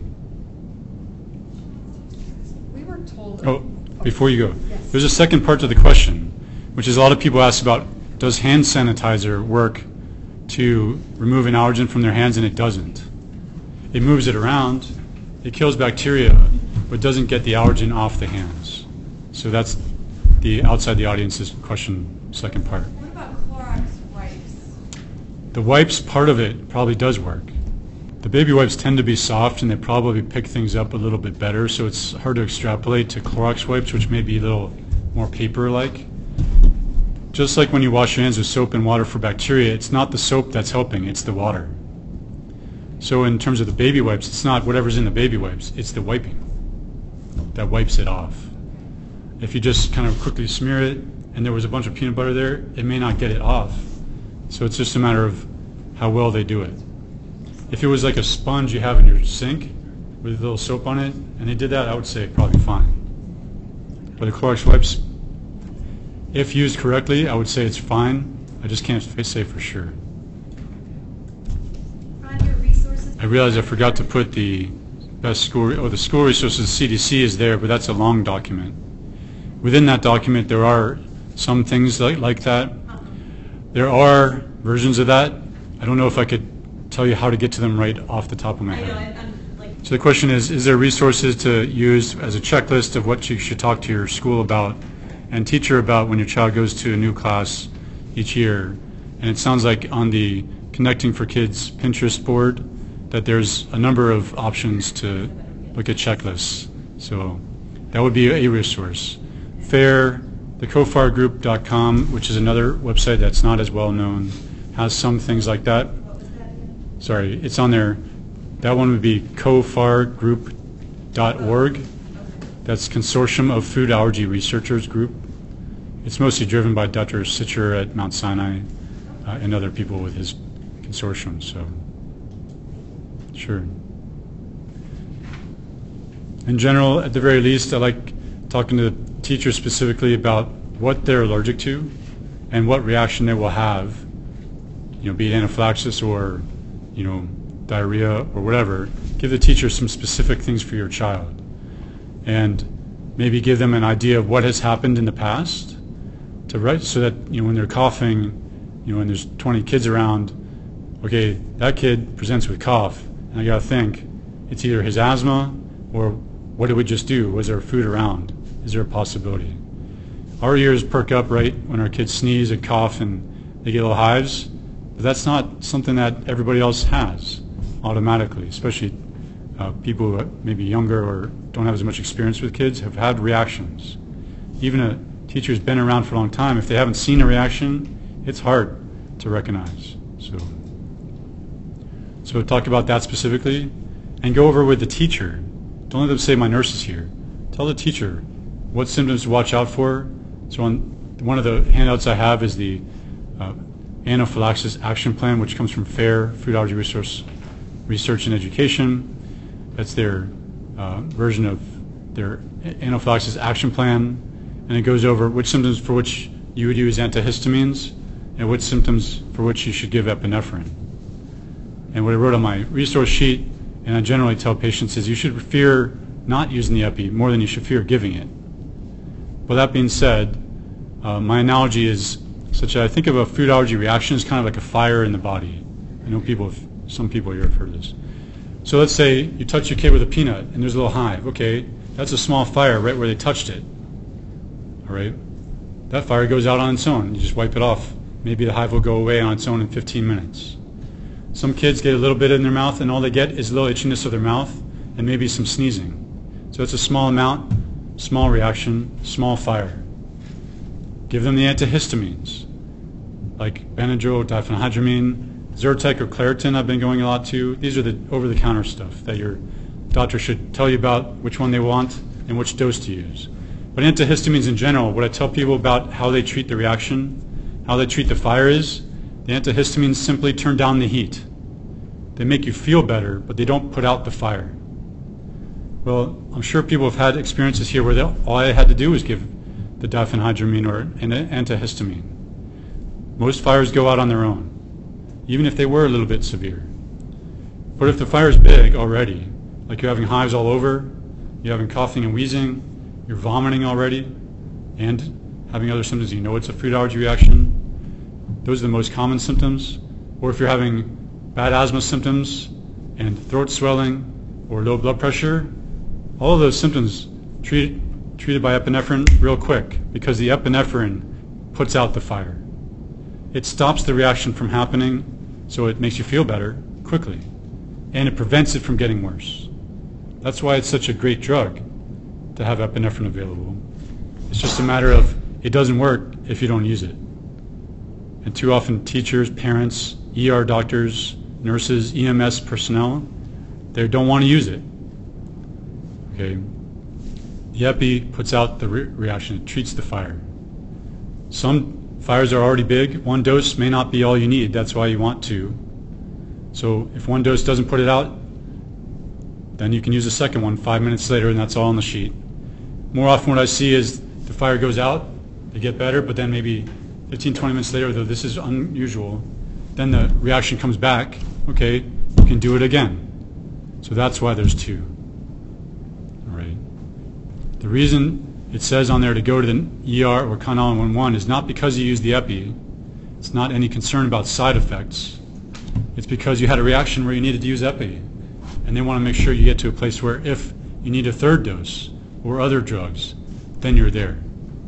We were told. Oh, before you go, there's a second part to the question, which is a lot of people ask about, does hand sanitizer work to remove an allergen from their hands? And it doesn't. It moves it around, it kills bacteria, but doesn't get the allergen off the hands. So that's the outside the audience's question, second part. What about Clorox wipes? The wipes part of it probably does work. The baby wipes tend to be soft and they probably pick things up a little bit better, so it's hard to extrapolate to Clorox wipes, which may be a little more paper-like. Just like when you wash your hands with soap and water for bacteria, it's not the soap that's helping, it's the water. So in terms of the baby wipes, it's not whatever's in the baby wipes, it's the wiping that wipes it off. If you just kind of quickly smear it and there was a bunch of peanut butter there, it may not get it off. So it's just a matter of how well they do it. If it was like a sponge you have in your sink with a little soap on it, and they did that, I would say probably fine. But the Clorox wipes, if used correctly, I would say it's fine. I just can't say for sure. On your resources. I realized I forgot to put the best school, or the school resources C D C is there, but that's a long document. Within that document, there are some things like, like that. There are versions of that. I don't know if I could tell you how to get to them right off the top of my I know, head. I'm, I'm like, So the question is, is there resources to use as a checklist of what you should talk to your school about and teacher about when your child goes to a new class each year? And it sounds like on the Connecting for Kids Pinterest board that there's a number of options to look at checklists. So that would be a resource. FAIR, the cofar group dot com, which is another website that's not as well known, has some things like that. Sorry, it's on there. That one would be cofar group dot org. That's Consortium of Food Allergy Researchers Group. It's mostly driven by Doctor Sitcher at Mount Sinai uh, and other people with his consortium. So, sure. In general, at the very least, I like talking to teachers specifically about what they're allergic to and what reaction they will have, you know, be it anaphylaxis or, you know, diarrhea or whatever. Give the teacher some specific things for your child and maybe give them an idea of what has happened in the past to write, so that, you know, when they're coughing, you know, and there's twenty kids around, okay, that kid presents with cough, and I got to think, it's either his asthma or what did we just do? Was there food around? Is there a possibility? Our ears perk up right when our kids sneeze and cough and they get little hives, but that's not something that everybody else has automatically, especially uh, people who are maybe younger or don't have as much experience with kids have had reactions. Even a teacher who's been around for a long time, if they haven't seen a reaction, it's hard to recognize. So, so talk about that specifically and go over with the teacher. Don't let them say, my nurse is here. Tell the teacher what symptoms to watch out for. So on one of the handouts I have is the uh, Anaphylaxis Action Plan, which comes from FAIR, Food Allergy Resource Research and Education. That's their uh, version of their Anaphylaxis Action Plan, and it goes over which symptoms for which you would use antihistamines and which symptoms for which you should give epinephrine. And what I wrote on my resource sheet, and I generally tell patients, is you should fear not using the epi more than you should fear giving it. With that being said, uh, my analogy is such that I think of a food allergy reaction as kind of like a fire in the body. I know people, have, some people here have heard of this. So let's say you touch your kid with a peanut and there's a little hive. Okay, that's a small fire right where they touched it. All right, that fire goes out on its own. You just wipe it off. Maybe the hive will go away on its own in fifteen minutes. Some kids get a little bit in their mouth and all they get is a little itchiness of their mouth and maybe some sneezing. So it's a small amount, small reaction, small fire. Give them the antihistamines, like Benadryl, diphenhydramine, Zyrtec or Claritin I've been going a lot to. These are the over-the-counter stuff that your doctor should tell you about which one they want and which dose to use. But antihistamines in general, what I tell people about how they treat the reaction, how they treat the fire is, the antihistamines simply turn down the heat. They make you feel better, but they don't put out the fire. Well, I'm sure people have had experiences here where they, all I had to do was give the diphenhydramine or an antihistamine. Most fires go out on their own, even if they were a little bit severe. But if the fire is big already, like you're having hives all over, you're having coughing and wheezing, you're vomiting already, and having other symptoms, you know it's a food allergy reaction, those are the most common symptoms. Or if you're having bad asthma symptoms and throat swelling or low blood pressure, all of those symptoms treat, treated by epinephrine real quick, because the epinephrine puts out the fire. It stops the reaction from happening, so it makes you feel better quickly, and it prevents it from getting worse. That's why it's such a great drug to have epinephrine available. It's just a matter of it doesn't work if you don't use it. And too often teachers, parents, E R doctors, nurses, E M S personnel, they don't want to use it. Okay. The epi puts out the re reaction, it treats the fire. Some fires are already big. One dose may not be all you need. That's why you want two. So if one dose doesn't put it out, then you can use a second one five minutes later, and that's all on the sheet. More often what I see is the fire goes out, they get better, but then maybe fifteen, twenty minutes later, though this is unusual, then the reaction comes back. Okay, you can do it again. So that's why there's two. All right. The reason it says on there to go to the E R or Con nine one one is not because you used the epi. It's not any concern about side effects. It's because you had a reaction where you needed to use epi. And they want to make sure you get to a place where if you need a third dose or other drugs, then you're there.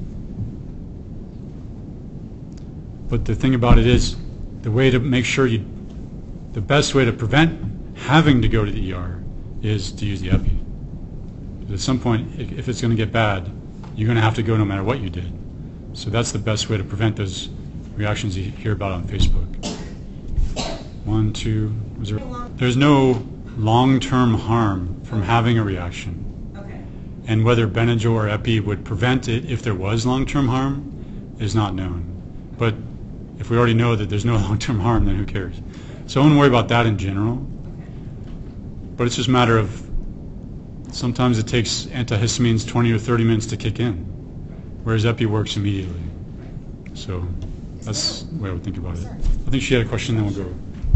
But the thing about it is, the way to make sure you, the best way to prevent having to go to the E R is to use the epi. But at some point, if it's going to get bad, you're going to have to go no matter what you did. So that's the best way to prevent those reactions you hear about on Facebook. One, two, was there, there's no long-term harm from having a reaction. Okay. And whether Benadryl or epi would prevent it if there was long-term harm is not known. But if we already know that there's no long-term harm, then who cares? So I wouldn't worry about that in general. But it's just a matter of sometimes it takes antihistamines twenty or thirty minutes to kick in, whereas epi works immediately. So that's the way I would think about it. I think she had a question, then we'll go.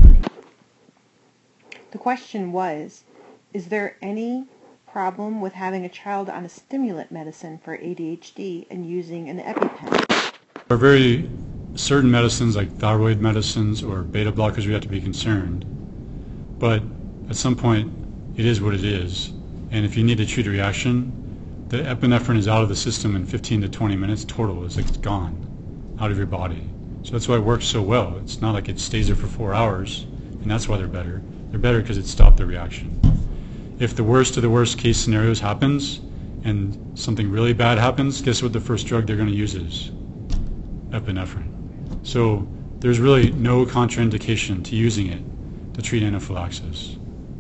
The question was, is there any problem with having a child on a stimulant medicine for A D H D and using an EpiPen? There are very certain medicines like thyroid medicines or beta blockers we have to be concerned. But at some point, it is what it is. And if you need to treat a reaction, the epinephrine is out of the system in fifteen to twenty minutes total. It's like it's gone out of your body. So that's why it works so well. It's not like it stays there for four hours, and that's why they're better. They're better because it stopped the reaction. If the worst of the worst case scenarios happens and something really bad happens, guess what the first drug they're going to use is? Epinephrine. So there's really no contraindication to using it to treat anaphylaxis.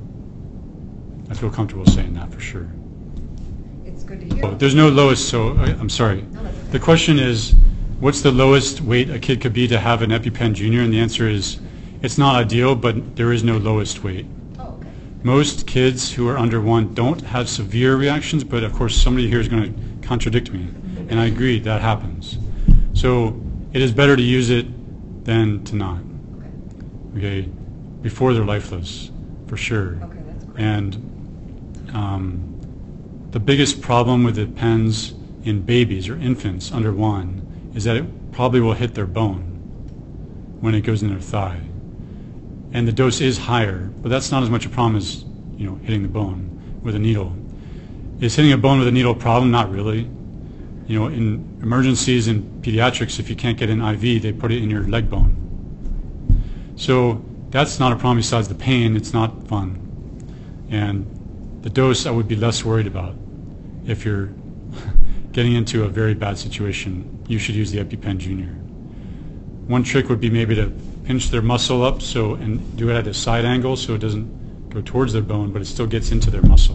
I feel comfortable saying that for sure. It's good to hear. Oh, there's no lowest, so I, I'm sorry. No, that's okay. The question is, what's the lowest weight a kid could be to have an EpiPen Junior? And the answer is, it's not ideal, but there is no lowest weight. Oh, okay. Most kids who are under one don't have severe reactions, but of course somebody here is going to contradict me, and I agree that happens. So it is better to use it than to not. Okay. Okay, before they're lifeless, for sure. Okay, that's great. And um, the biggest problem with the pens in babies or infants under one is that it probably will hit their bone when it goes in their thigh. And the dose is higher, but that's not as much a problem as, you know, hitting the bone with a needle. Is hitting a bone with a needle a problem? Not really. You know, in emergencies in pediatrics, if you can't get an I V, they put it in your leg bone. So that's not a problem besides the pain. It's not fun. And the dose I would be less worried about. If you're getting into a very bad situation, you should use the EpiPen Junior. One trick would be maybe to pinch their muscle up so and do it at a side angle so it doesn't go towards their bone, but it still gets into their muscle.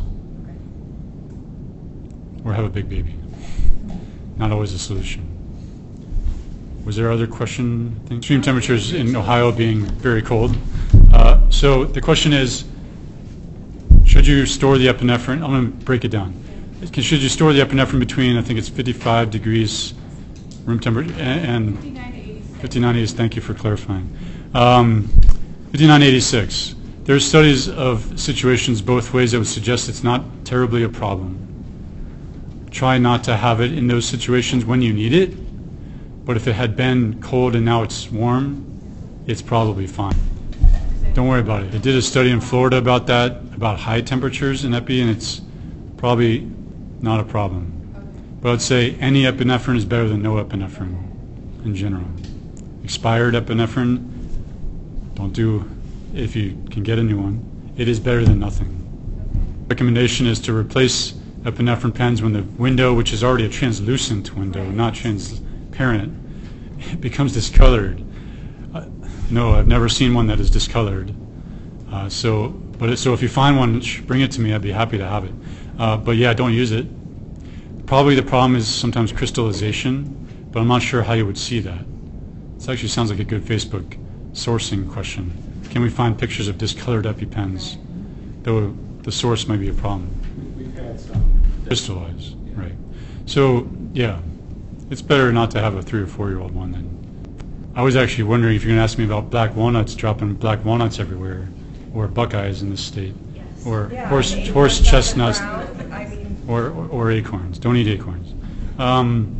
Or have a big baby. Not always a solution. Was there other question? I think extreme temperatures in Ohio being very cold. Uh, so the question is, should you store the epinephrine? I'm going to break it down. Should you store the epinephrine between, I think it's fifty-five degrees room temperature and, and fifty-nine to eighty-six. Thank you for clarifying. Um, fifty-nine to eighty-six. There's studies of situations both ways that would suggest it's not terribly a problem. Try not to have it in those situations when you need it, but if it had been cold and now it's warm, it's probably fine. Don't worry about it. They did a study in Florida about that, about high temperatures in epi, and it's probably not a problem. But I'd say any epinephrine is better than no epinephrine in general. Expired epinephrine, don't do if you can get a new one. It is better than nothing. Recommendation is to replace epinephrine pens when the window, which is already a translucent window, not transparent, it becomes discolored. Uh, no, I've never seen one that is discolored. Uh, so, but it, so if you find one, sh- bring it to me. I'd be happy to have it. Uh, but yeah, don't use it. Probably the problem is sometimes crystallization, but I'm not sure how you would see that. This actually sounds like a good Facebook sourcing question. Can we find pictures of discolored EpiPens? Though the source might be a problem. We've had some. Crystallize, right. So, yeah, it's better not to have a three or four-year-old one then. I was actually wondering if you're going to ask me about black walnuts, dropping black walnuts everywhere, or buckeyes in this state, or Yeah, horse I mean, horse acorns on the chestnuts, ground, I mean, or, or or acorns. Don't eat acorns. Um,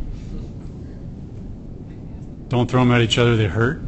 don't throw them at each other; they hurt.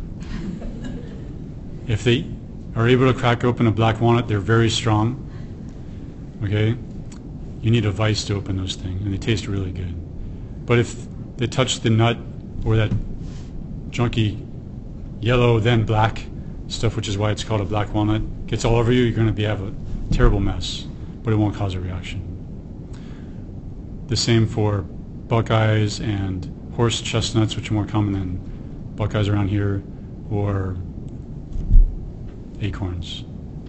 If they are able to crack open a black walnut, they're very strong. Okay, you need a vice to open those things, and they taste really good. But if they touch the nut or that junky yellow then black stuff, which is why it's called a black walnut, gets all over you, you're going to be have a terrible mess, but it won't cause a reaction. The same for buckeyes and horse chestnuts, which are more common than buckeyes around here, or acorns.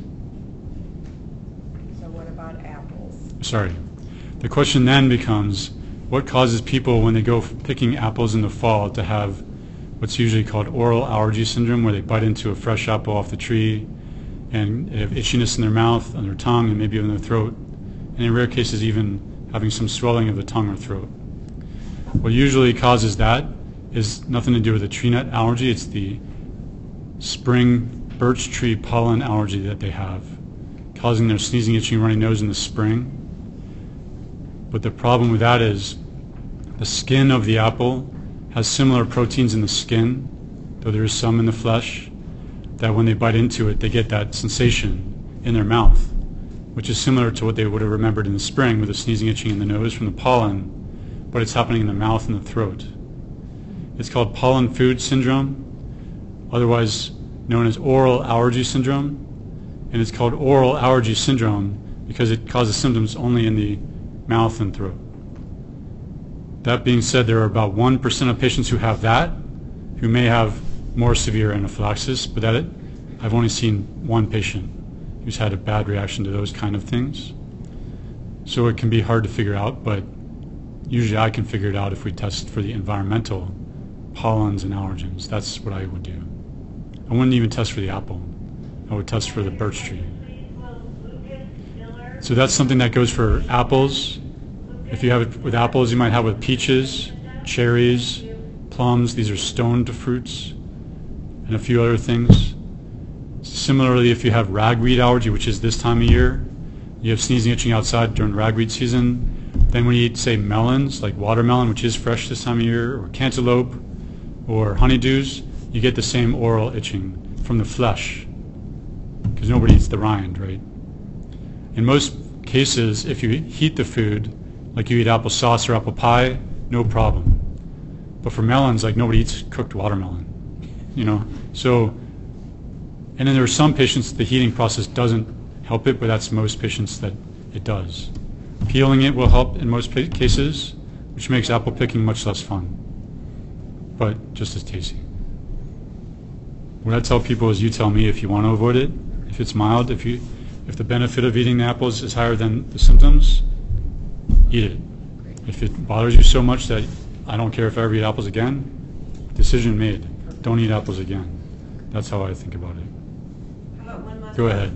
so what about apples? Sorry. The question then becomes, what causes people when they go f- picking apples in the fall to have what's usually called oral allergy syndrome, where they bite into a fresh apple off the tree and they have itchiness in their mouth, on their tongue, and maybe in their throat, and in rare cases even having some swelling of the tongue or throat. What usually causes that is nothing to do with a tree nut allergy. It's the spring birch tree pollen allergy that they have, causing their sneezing, itching, runny nose in the spring. But the problem with that is the skin of the apple has similar proteins in the skin, though there is some in the flesh, that when they bite into it, they get that sensation in their mouth, which is similar to what they would have remembered in the spring with the sneezing, itching in the nose from the pollen, but it's happening in the mouth and the throat. It's called pollen food syndrome, otherwise known as oral allergy syndrome, and it's called oral allergy syndrome because it causes symptoms only in the mouth and throat. That being said, there are about one percent of patients who have that, who may have more severe anaphylaxis, but that it, I've only seen one patient who's had a bad reaction to those kind of things. So it can be hard to figure out, but usually I can figure it out if we test for the environmental pollens and allergens. That's what I would do. I wouldn't even test for the apple. I would test for the birch tree. So that's something that goes for apples. If you have it with apples, you might have it with peaches, cherries, plums. These are stoned fruits, and a few other things. Similarly, if you have ragweed allergy, which is this time of year, you have sneezing, itching outside during ragweed season, then when you eat, say, melons, like watermelon, which is fresh this time of year, or cantaloupe, or honeydews, you get the same oral itching from the flesh, because nobody eats the rind, right? In most cases, if you heat the food, like you eat applesauce or apple pie, no problem. But for melons, like nobody eats cooked watermelon, you know? So, and then there are some patients the heating process doesn't help it, but that's most patients that it does. Peeling it will help in most pa- cases, which makes apple picking much less fun, but just as tasty. What I tell people is you tell me if you want to avoid it, if it's mild, if you, if the benefit of eating the apples is higher than the symptoms, eat it. If it bothers you so much that I don't care if I ever eat apples again, decision made. Don't eat apples again. That's how I think about it. How about one last Go one? ahead.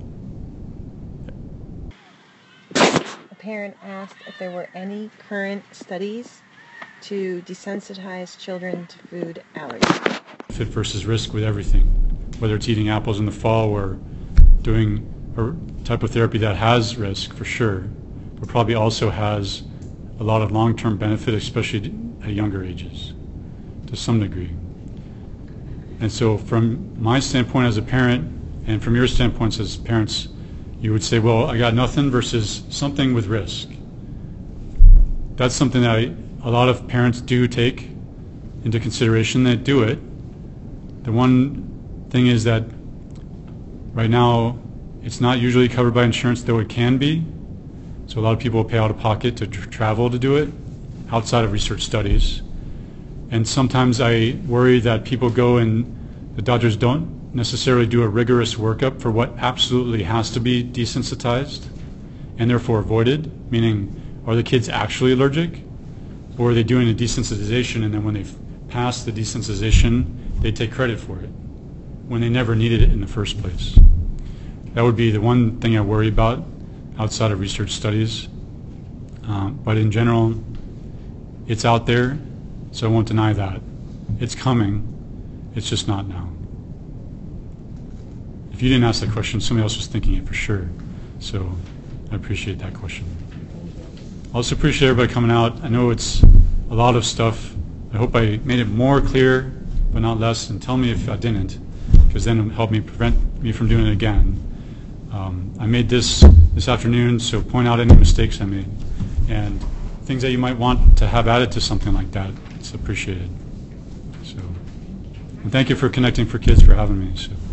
A parent asked if there were any current studies to desensitize children to food allergies. Fit versus risk with everything, whether it's eating apples in the fall or doing a type of therapy that has risk for sure, but probably also has a lot of long-term benefit, especially at younger ages, to some degree. And so from my standpoint as a parent, and from your standpoints as parents, you would say, well, I got nothing versus something with risk. That's something that I, a lot of parents do take into consideration. They do it. The one thing is that right now it's not usually covered by insurance, though it can be. So a lot of people pay out of pocket to tr- travel to do it outside of research studies. And sometimes I worry that people go and the doctors don't necessarily do a rigorous workup for what absolutely has to be desensitized and therefore avoided, meaning are the kids actually allergic, or are they doing a desensitization and then when they pass the desensitization, they take credit for it when they never needed it in the first place. That would be the one thing I worry about outside of research studies. Um, but in general, it's out there, so I won't deny that. It's coming, it's just not now. If you didn't ask that question, somebody else was thinking it for sure. So I appreciate that question. I also appreciate everybody coming out. I know it's a lot of stuff. I hope I made it more clear, but not less, and tell me if I didn't, because then it'll help me prevent me from doing it again. Um, I made this this afternoon, so point out any mistakes I made and things that you might want to have added to something like that. It's appreciated. So, and thank you for Connecting for Kids for having me. So.